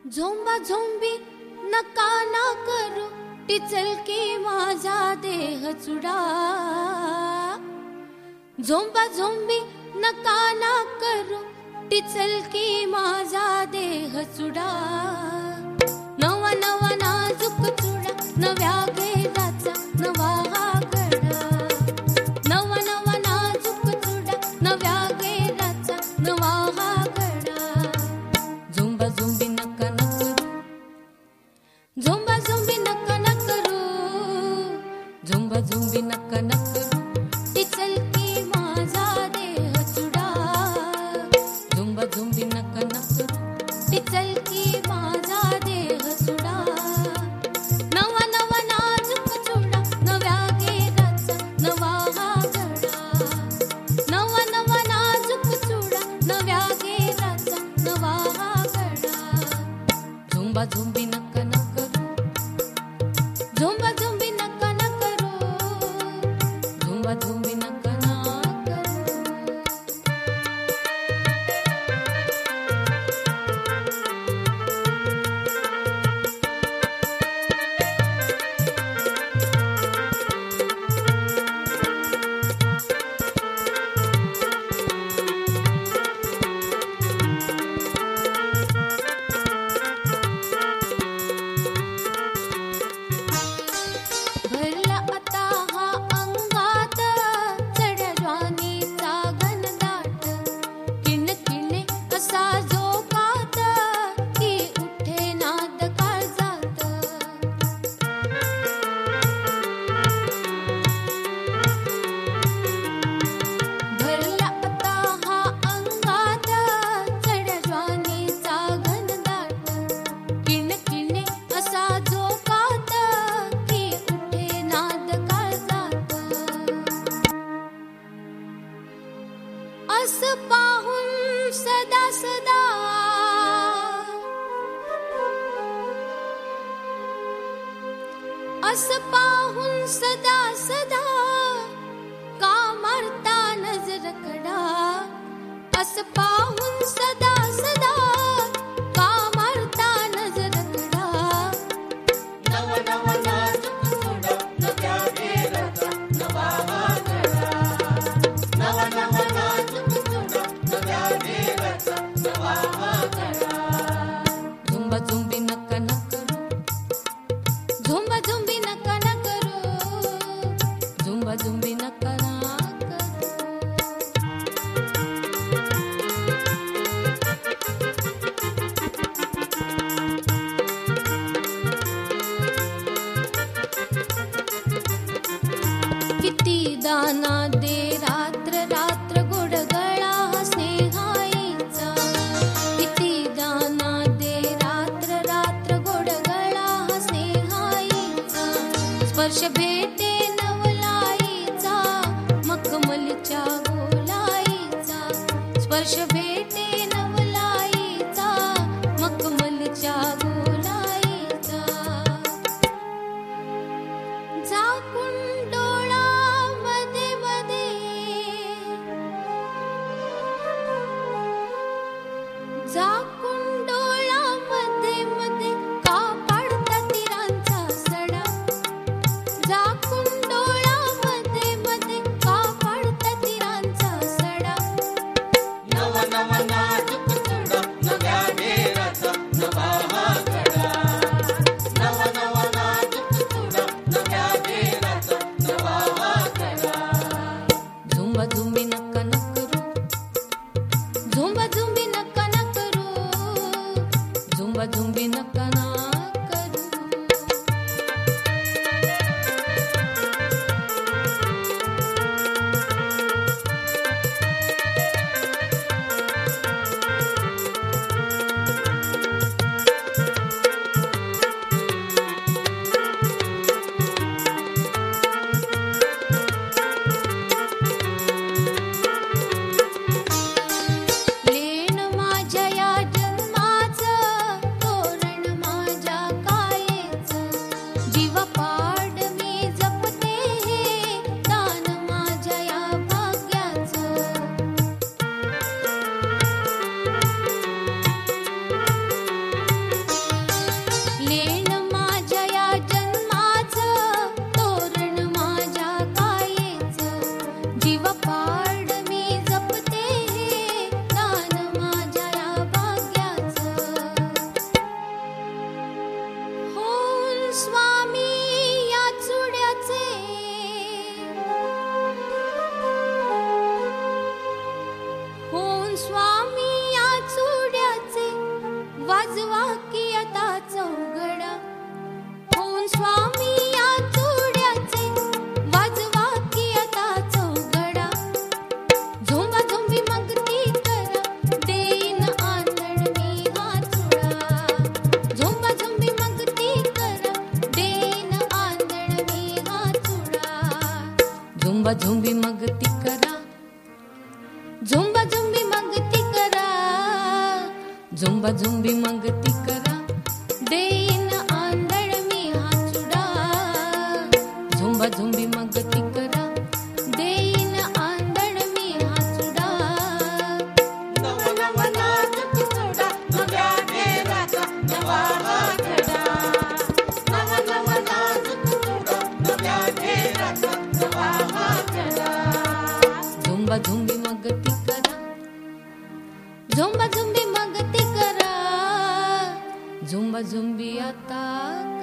झोंबा zombie नका ना करू, टिचल की माझा देह चुडा. झोंबा झोंबी नका ना करू, टिचल की माझा देह चुडा. नवा नवा नाजूक चुडा, नव्या घेराचा नवा हा गडा. नवा नवा नाजूक चुडा, नव्या घेराचा नवा हा गडा. झोंबा झोंबी नका ना करू, झोंबा झोंबी नका ना करू, झोंबा झोंबी नका ना करू, टिचल की माझा देह चुडा. झोंबा झोंबी नका ना करू, टिचल की माझा देह चुडा. नवा नवा नाजूक चुडा, नव्या घेराचा नवा हा गडा. नवा नवा नाजूक चुडा, नव्या घेराचा नवा हा गडा. झोंबा झोंबी नका ना करू, झोंबा झोंबी नका ना करू, झोंबा झोंबी नका ना करू. भरला आता हा अंगात चढ्या ज्वानीचा घनदाट. किण किणे असा झोकात, की उठे नाद काळजात. भरला आता हा अंगात चढ्या ज्वानीचा घनदाट. किण किणे असा झोकात, की उठे नाद काळजात. अस पाहून सदा सदा, अस पाहून सदा सदा, का मारता नजर खडा. अस पाहून सदा सदा, का मारता नजर खडा. नवा नवा नाजूक चुडा, नव्या घेराचा नवा हा गडा. नवा नवा नाजूक चुडा, नव्या घेराचा नवा हा गडा. झुंबा झुंबी नका ना करू, झुंबा झुंबी नका ना करू, झुंबा झुंबी नका ना करू. किती दाना दे रात्र रात्र गोड गळा हा स्नेहाईचा. किती दाना दे रात्र रात्र गोड गळा हा स्नेहाईचा. स्पर्श भेटे नवलाईचा, मखमलच्या गोलाईचा. स्पर्श भेटे नवलाईचा, मखमलच्या गोलाईचा. झाकून डोळा मध्ये मध्ये, झाकून डोळा मध्ये मध्ये, का पाडता तिरांचा सडा. झाकून वाजवा की आता चौघडा होऊन स्वामी या चुड्याचे वाजवा की आता चौघडा झोंबा झोंबी मगती करा देईन आंधळ मी हा चुडा झोंबा झोंबी मगती करा देईन आंधळ मी हा चुडा झोंबा झोंबी मगती करा झोंबा झोंबी मगती करा झोंबा झोंबी मगती करा देईन आंधळ मी हा चुडा झोंबा झोंबी मगती करा देईन आंधळ मी हा चुडा नव नव नाजूक चुडा नव्या घेराचा नवा हातडा नव नव नाजूक चुडा नव्या घेराचा नवा हातडा झोंबा झोंबी मगती करा झोंबा झोंबी मगती करा झोंबा झोंबी आता